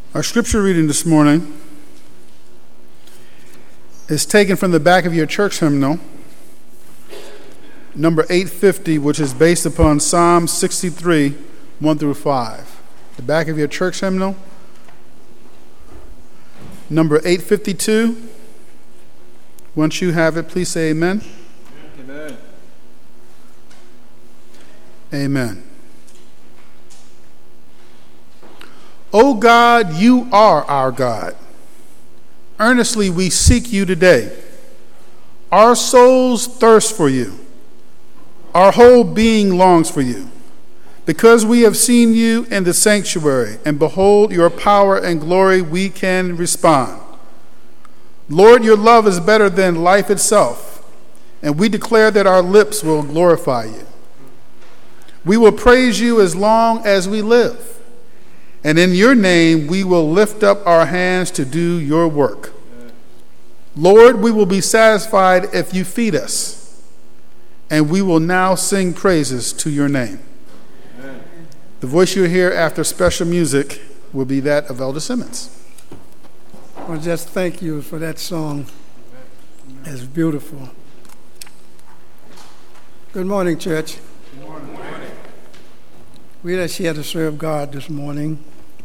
Our scripture reading this morning is taken from the back of your church hymnal, number 850, which is based upon Psalm 63, 1 through 5. The back of your church hymnal, number 852. Once you have it, please say amen. Amen. Amen. O God, you are our God. Earnestly we seek you today. Our souls thirst for you. Our whole being longs for you. Because we have seen you in the sanctuary and behold your power and glory, we can respond. Lord, your love is better than life itself, and we declare that our lips will glorify you. We will praise you as long as we live. And in your name, we will lift up our hands to do your work. Lord, we will be satisfied if you feed us, and we will now sing praises to your name. Amen. The voice you hear after special music will be that of Elder Simmons. Well, just thank you for that song. It's beautiful. Good morning, church. Good morning. We are here to serve God this morning.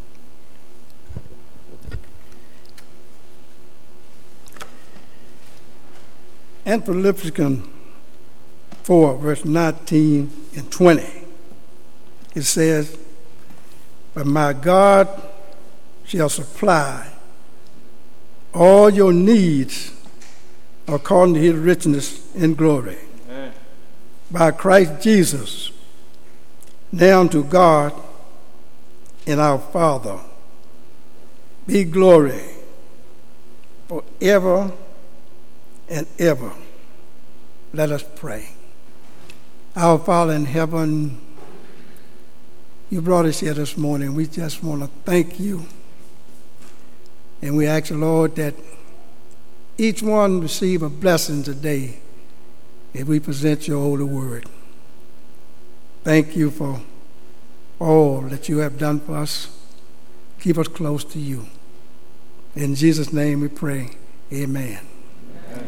In Philippians 4, verse 19 and 20, it says, "But my God shall supply all your needs according to his richness in glory. Amen. By Christ Jesus, now to God and our Father, be glory forever and ever." Let us pray. Our Father in heaven, you brought us here this morning. We just want to thank you. And we ask the Lord that each one receive a blessing today if we present your holy word. Thank you for all that you have done for us. Keep us close to you. In Jesus' name we pray. Amen. Amen.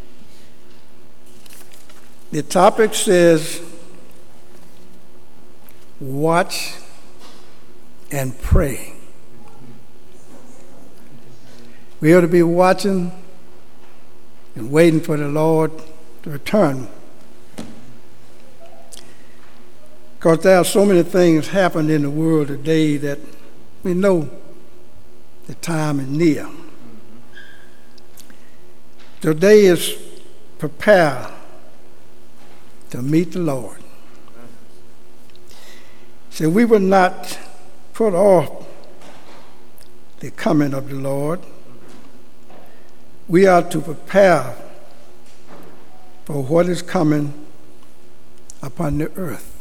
The topic says, watch and pray. We ought to be watching and waiting for the Lord to return. Because there are so many things happening in the world today that we know the time is near. Today is prepare to meet the Lord. So we will not put off the coming of the Lord. We are to prepare for what is coming upon the earth.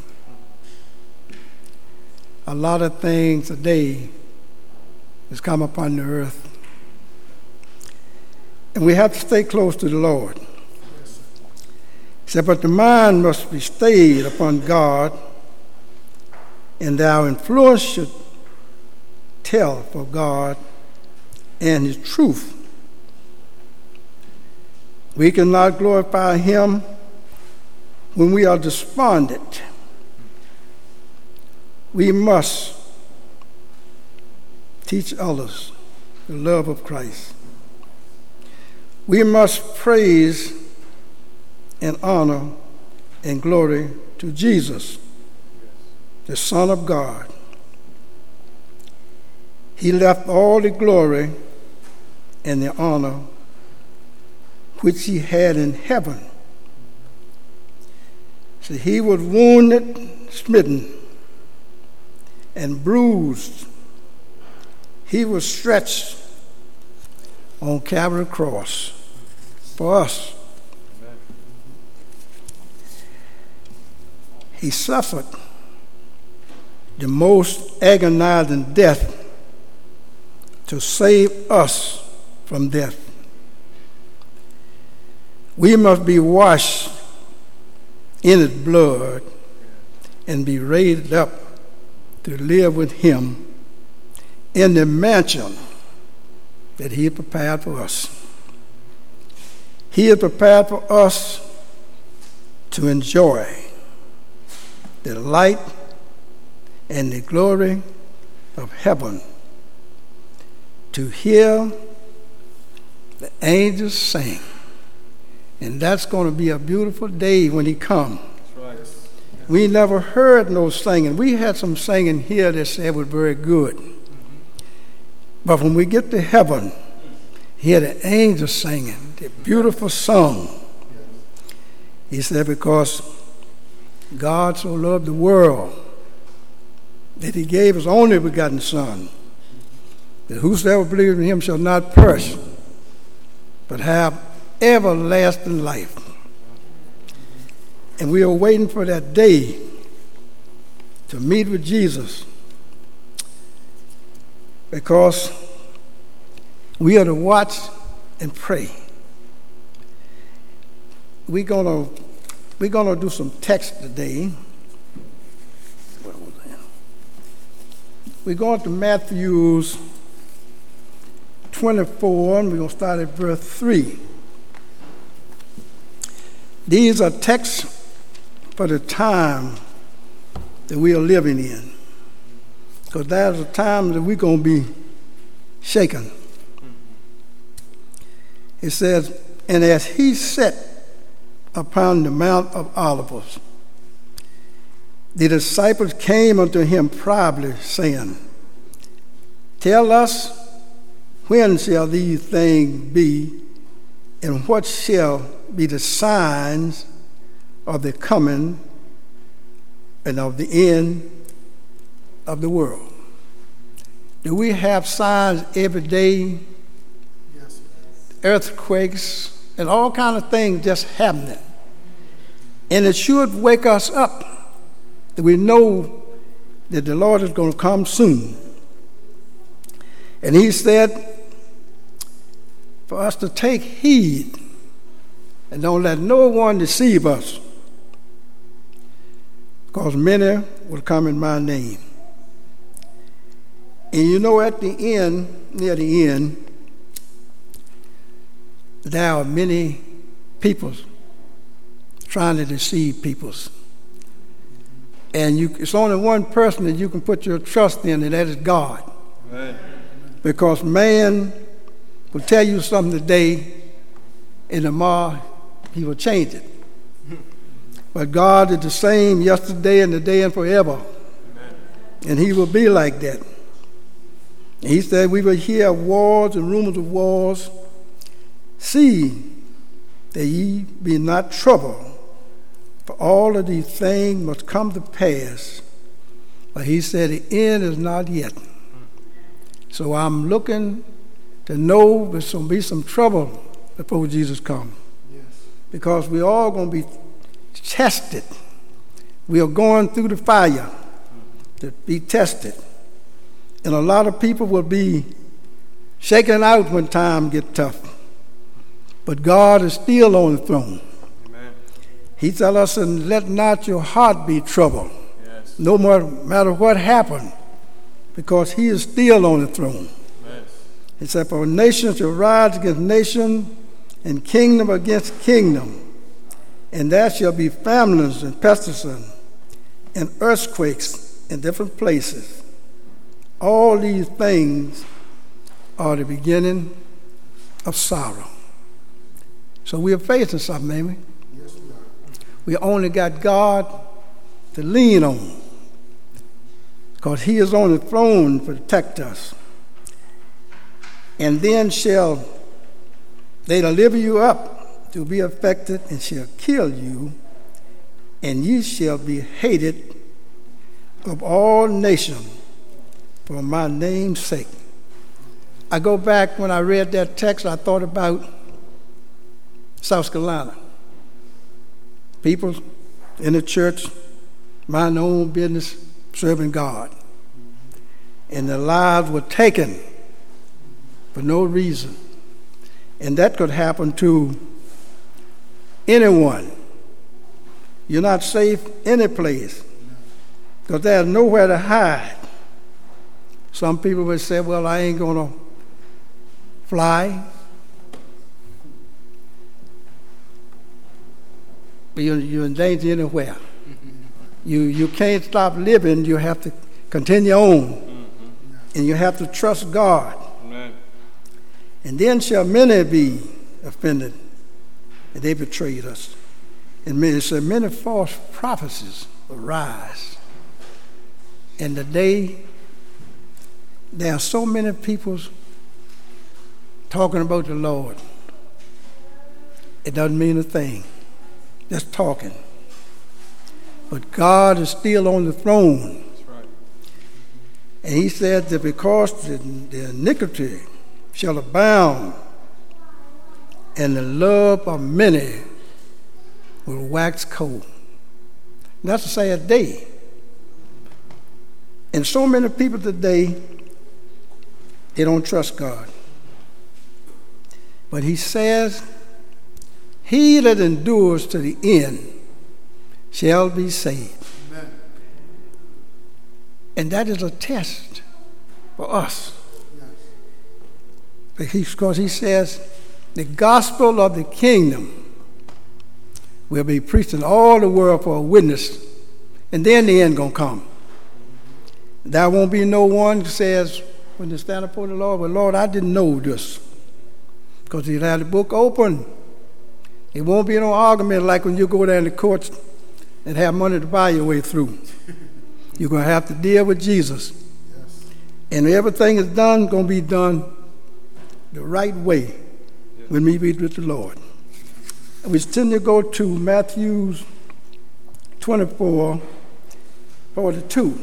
A lot of things today has come upon the earth. And we have to stay close to the Lord. He said, but the mind must be stayed upon God, and our influence should tell for God and his truth. We cannot glorify him when we are despondent. We must teach others the love of Christ. We must praise and honor and glory to Jesus, the Son of God. He left all the glory and the honor which he had in heaven. So he was wounded, smitten, and bruised. He was stretched on Calvary cross for us. Amen. He suffered the most agonizing death to save us from death. We must be washed in his blood and be raised up to live with him in the mansion that he had prepared for us. He had prepared for us to enjoy the light and the glory of heaven, to hear the angels sing. And that's going to be a beautiful day when he comes. That's right. We never heard no singing. We had some singing here that said was very good. But when we get to heaven, hear the angels singing, the beautiful song. He said, because God so loved the world that he gave his only begotten Son, that whosoever believes in him shall not perish, but have everlasting life. And we are waiting for that day to meet with Jesus, because we are to watch and pray. We're gonna do some text today. We're going to Matthew's 24, and we're going to start at verse 3. These are texts for the time that we are living in, because there's a time that we're going to be shaken. It says, and as he sat upon the Mount of Olives, the disciples came unto him privately, saying, tell us, when shall these things be, and what shall be the signs of the coming and of the end of the world? Do we have signs every day? Yes. Earthquakes and all kinds of things just happening. And it should wake us up that we know that the Lord is going to come soon. And he said for us to take heed and don't let no one deceive us, because many will come in my name. And you know, at the end, near the end, there are many people trying to deceive people. And it's only one person that you can put your trust in, and that is God. Amen. Because man will tell you something today, and tomorrow he will change it. But God is the same yesterday and today and forever. Amen. And he will be like that. And he said, we will hear wars and rumors of wars. See that ye be not troubled, for all of these things must come to pass. But he said, the end is not yet. So I'm looking to know there's going to be some trouble before Jesus comes. Yes. Because we're all going to be tested. We are going through the fire to be tested. And a lot of people will be shaken out when times get tough. But God is still on the throne. Amen. He tells us, and let not your heart be troubled. Yes. No matter what happened, because he is still on the throne. Yes. He said, for nation shall rise against nation, and kingdom against kingdom. And there shall be famines and pestilence and earthquakes in different places. All these things are the beginning of sorrow. So we are facing something, ain't we? Yes, we are. We only got God to lean on, because he is on the throne to protect us. And then shall they deliver you up to be affected, and shall kill you, and ye shall be hated of all nations for my name's sake. I go back, when I read that text, I thought about South Carolina. People in the church, mind their own business, serving God. And their lives were taken for no reason. And that could happen to anyone. You're not safe any place, because there's nowhere to hide. Some people would say, well, I ain't going to fly. But you're in danger anywhere. You can't stop living. You have to continue on. And you have to trust God. Amen. And then shall many be offended, and they betrayed us. And many false prophecies will rise. And today, there are so many people talking about the Lord. It doesn't mean a thing. Just talking. But God is still on the throne. That's right. And he said that because the iniquity shall abound, and the love of many will wax cold. And that's a sad day. And so many people today, they don't trust God. But he says, he that endures to the end shall be saved. Amen. And that is a test for us. Yes. Because he says, the gospel of the kingdom will be preached in all the world for a witness, and then the end gonna come. There won't be no one who says, when they stand before the Lord, well, Lord, I didn't know this. Because he'll have the book open. It won't be no argument like when you go down to courts and have money to buy your way through. You're going to have to deal with Jesus. Yes. And everything is done, going to be done the right way when we meet with the Lord. We tend to go to Matthew 24:42.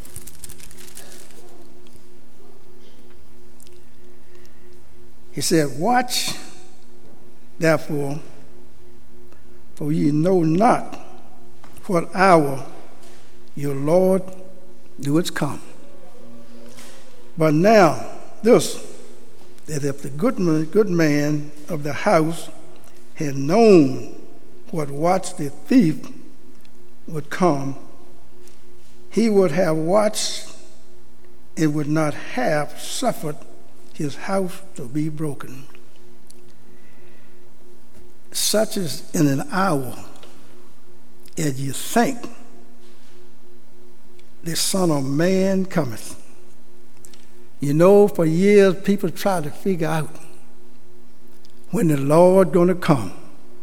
He said, watch, therefore, for ye know not what hour your Lord doeth come. But now, this, that if the good man of the house had known what watch the thief would come, he would have watched and would not have suffered his house to be broken. Such is in an hour as you think the Son of Man cometh. You know, for years people try to figure out when the Lord going to come.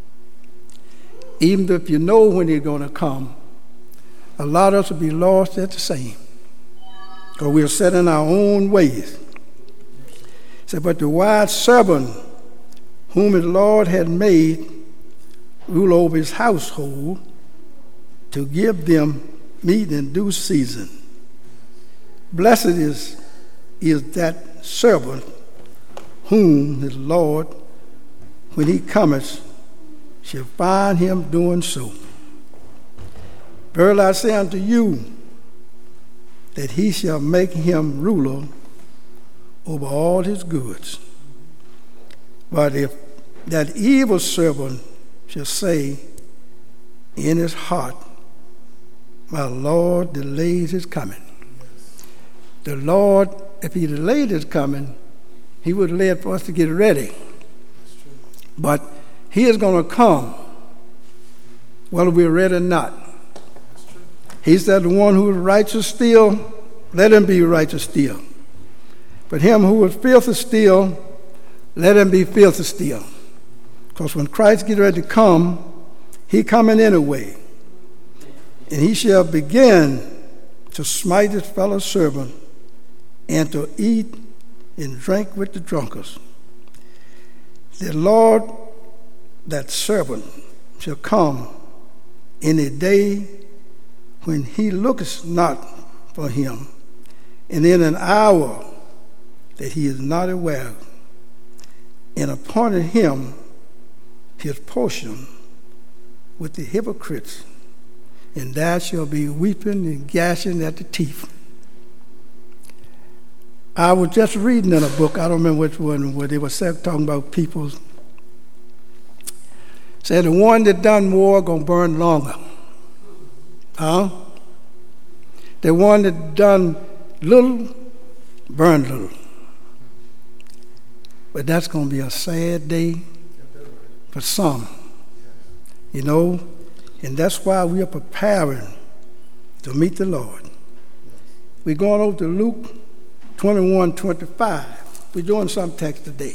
Even if you know when he's going to come, a lot of us will be lost at the same. Because we're set in our own ways. Said, but the wise servant whom his Lord had made rule over his household to give them meat in due season. Blessed is that servant whom his Lord, when he cometh, shall find him doing so. Verily I say unto you, that he shall make him ruler over all his goods. But if that evil servant shall say in his heart, my Lord delays his coming. The Lord, if he delayed his coming, he would have led for us to get ready. But he is going to come, whether we're ready or not. He said, the one who is righteous still, let him be righteous still. But him who is filthy still, let him be filthy still. Because when Christ gets ready to come, he coming anyway. And he shall begin to smite his fellow servant and to eat and drink with the drunkards. The Lord, that servant, shall come in a day when he looketh not for him, and in an hour that he is not aware of, and appointed him his portion with the hypocrites, and there shall be weeping and gnashing at the teeth. I was just reading in a book, I don't remember which one, where they were talking about people. Said the one that done more gonna burn longer. Huh? The one that done little burn a little. But that's going to be a sad day for some, you know, and that's why we are preparing to meet the Lord. We're going over to Luke 21:25. We're doing some text today.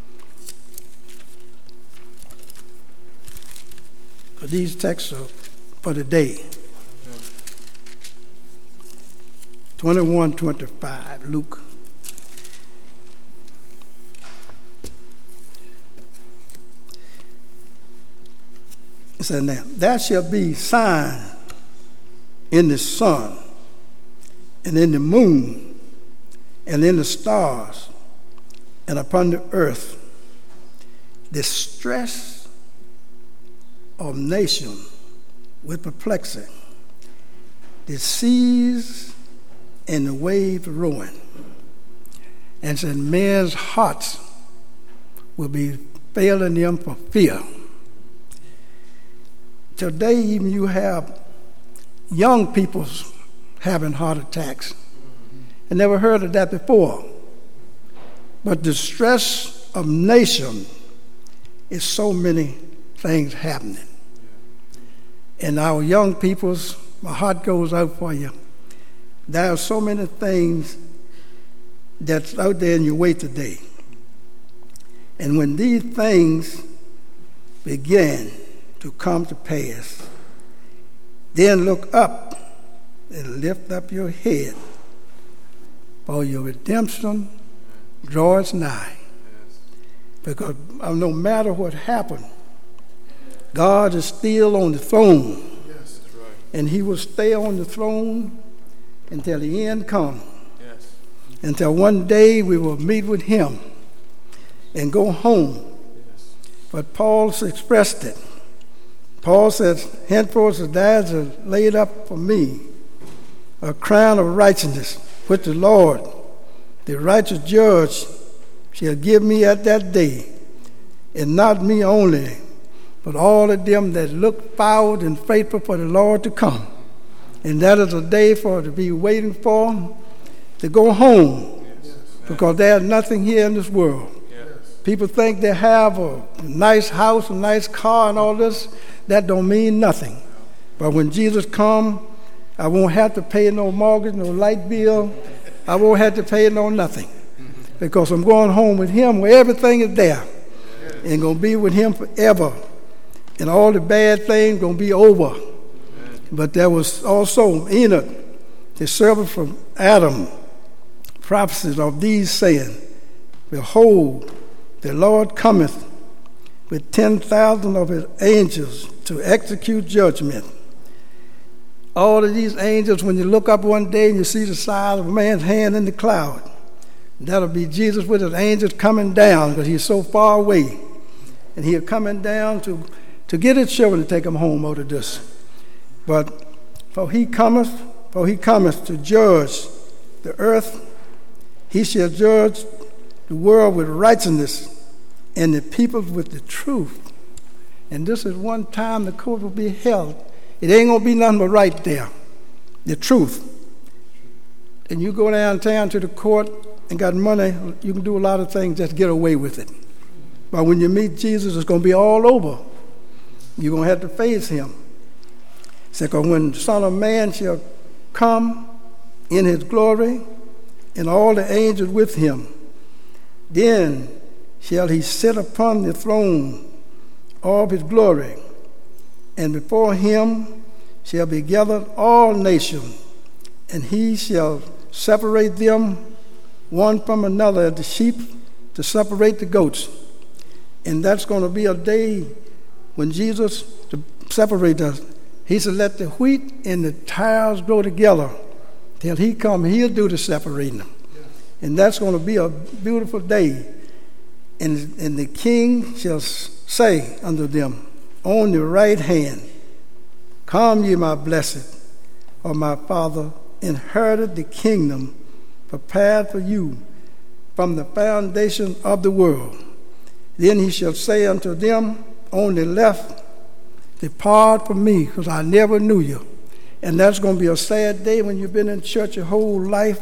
But these texts are for today. 21:25, Luke. It says, now, there shall be sign in the sun, and in the moon, and in the stars, and upon the earth, distress of nation with perplexing, the seas and the waves ruin. And said, men's hearts will be failing them for fear. Today, even you have young people having heart attacks. I never heard of that before. But the stress of nation is so many things happening. And our young people's, my heart goes out for you. There are so many things that's out there in your way today. And when these things begin to come to pass, then look up and lift up your head, for your redemption draws nigh. Because no matter what happened, God is still on the throne. Yes, that's right. And he will stay on the throne until the end comes. Yes. Until one day we will meet with him and go home. Yes. But Paul expressed it. Paul says, henceforth there is laid up for me a crown of righteousness, which the Lord, the righteous judge, shall give me at that day, and not me only, but all of them that look forward and faithful for the Lord to come. And that is a day for to be waiting for, to go home, Yes. because there's nothing here in this world. Yes. People think they have a nice house, a nice car, and all this. That don't mean nothing. But when Jesus comes, I won't have to pay no mortgage, no light bill. I won't have to pay no nothing. Because I'm going home with him where everything is there. And going to be with him forever. And all the bad things going to be over. But there was also Enoch, the servant from Adam, prophecies of these saying, behold, the Lord cometh with 10,000 of his angels to execute judgment. All of these angels, when you look up one day and you see the size of a man's hand in the cloud, that'll be Jesus with his angels coming down, because he's so far away. And he's coming down to get his children to take them home out of this. But for he cometh to judge the earth. He shall judge the world with righteousness, and the people with the truth. And this is one time the court will be held. It ain't going to be nothing but right there, the truth. And you go downtown to the court and got money, you can do a lot of things just to get away with it. But when you meet Jesus, it's going to be all over. You're going to have to face him. So when the Son of Man shall come in his glory, and all the angels with him, then shall he sit upon the throne of his glory, and before him shall be gathered all nations, and he shall separate them one from another, as the sheep to separate the goats. And that's going to be a day when Jesus, to separate us, he said, let the wheat and the tares grow together. Till he come, he'll do the separating them. And that's going to be a beautiful day. And the king shall say unto them on the right hand, come ye my blessed of my Father, inherited the kingdom prepared for you from the foundation of the world. Then he shall say unto them on the left, depart from me, because I never knew you. And that's going to be a sad day when you've been in church your whole life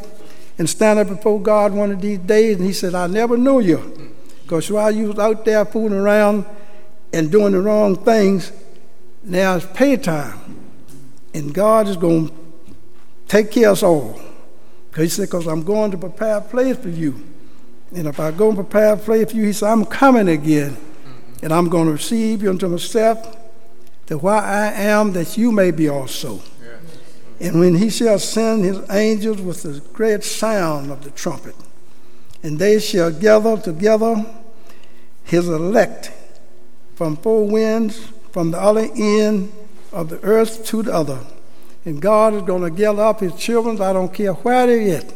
and stand up before God one of these days, and he said, I never knew you. Because while you was out there fooling around and doing the wrong things, now it's pay time. And God is going to take care of us all. Because he said, because I'm going to prepare a place for you. And if I go and prepare a place for you, he said, I'm coming again. And I'm going to receive you unto myself, that where I am, that you may be also. Yes. And when he shall send his angels with the great sound of the trumpet, and they shall gather together his elect from four winds, from the other end of the earth to the other. And God is going to gather up his children, I don't care where they're at,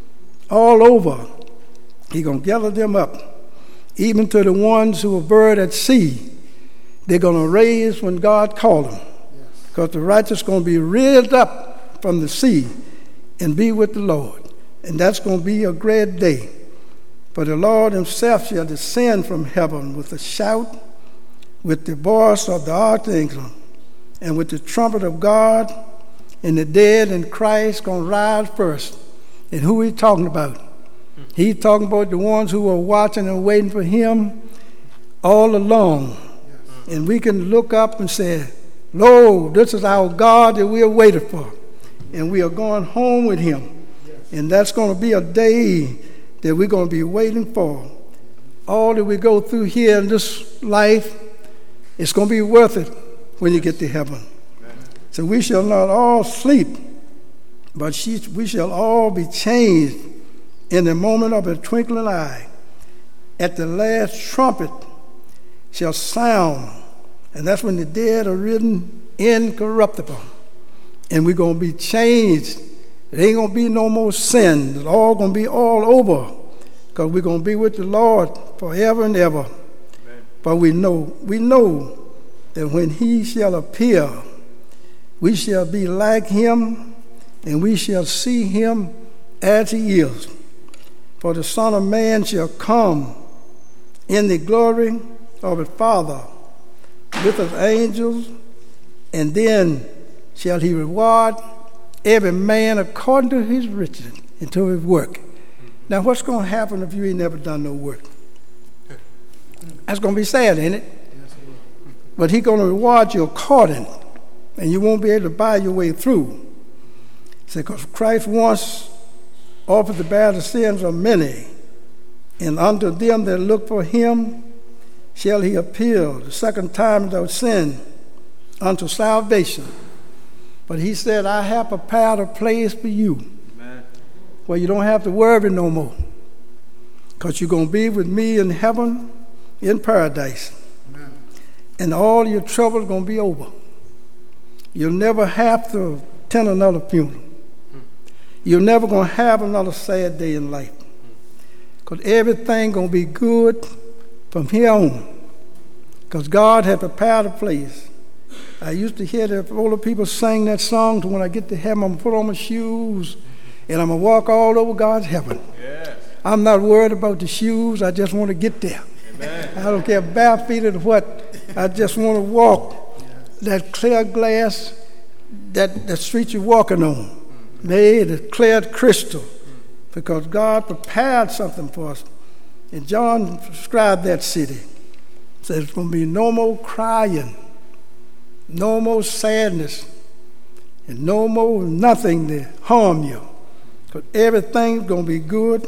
all over. He's going to gather them up, even to the ones who are buried at sea. They're going to raise when God called them. Because the righteous are going to be raised up from the sea and be with the Lord. And that's going to be a great day. For the Lord himself shall descend from heaven with a shout, with the voice of the archangel, and with the trumpet of God, and the dead in Christ going to rise first. And who he talking about? He's talking about the ones who are watching and waiting for him all along. And we can look up and say, Lo, this is our God that we are waiting for. And we are going home with him. And that's going to be a day that we're going to be waiting for. All that we go through here in this life, it's going to be worth it when you get to heaven. Amen. So we shall not all sleep, but we shall all be changed in the moment of a twinkling eye. At the last trumpet shall sound, and that's when the dead are risen incorruptible. And we're going to be changed. It ain't going to be no more sin. It's all going to be all over, because we're going to be with the Lord forever and ever. Amen. But we know that when he shall appear, we shall be like him, and we shall see him as he is. For the Son of Man shall come in the glory of his Father with his angels, and then shall he reward every man according to his riches and to his work. Now, what's going to happen if you ain't never done no work? That's going to be sad, ain't it? But he's going to reward you according, and you won't be able to buy your way through. Because Christ once offered to bear the sins of many, and unto them that look for him shall he appeal the second time without sin unto salvation. But he said, I have prepared a place for you. Amen. Where you don't have to worry no more, because you're going to be with me in heaven, in paradise. Amen. And all your trouble is going to be over. You'll never have to attend another funeral. You're never going to have another sad day in life, because everything going to be good from here on, because God had prepared a place. I used to hear the older people sing that song, to when I get to heaven, I'm going to put on my shoes, and I'm going to walk all over God's heaven. Yes. I'm not worried about the shoes. I just want to get there. Amen. I don't care barefooted or what. I just want to walk that clear glass, that the street you're walking on, made of clear crystal, because God prepared something for us. And John described that city. Said there's going to be no more crying, no more sadness, and no more nothing to harm you, because everything's going to be good.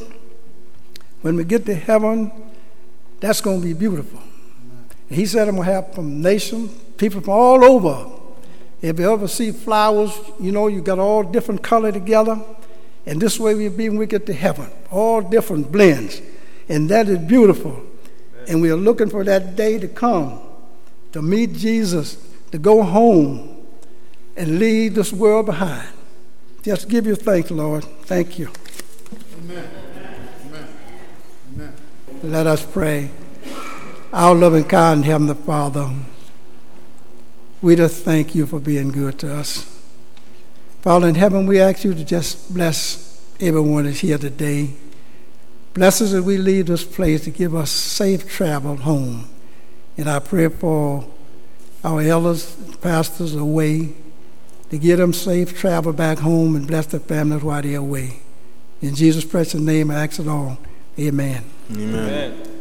When we get to heaven, that's going to be beautiful. And he said I'm going to have from nations, people from all over. If you ever see flowers, you know, you got all different color together, and this way we'll be when we get to heaven, all different blends, and that is beautiful. Amen. And we are looking for that day to come, to meet Jesus, to go home and leave this world behind. Just give you thanks, Lord. Thank you. Amen. Amen. Amen. Let us pray. Our loving, kind Heavenly Father, we just thank you for being good to us. Father in heaven, we ask you to just bless everyone that's here today. Bless us as we leave this place, to give us safe travel home. And I pray for our elders, pastors away, to give them safe travel back home, and bless their families while they're away. In Jesus' precious name, I ask it all. Amen. Amen. Amen.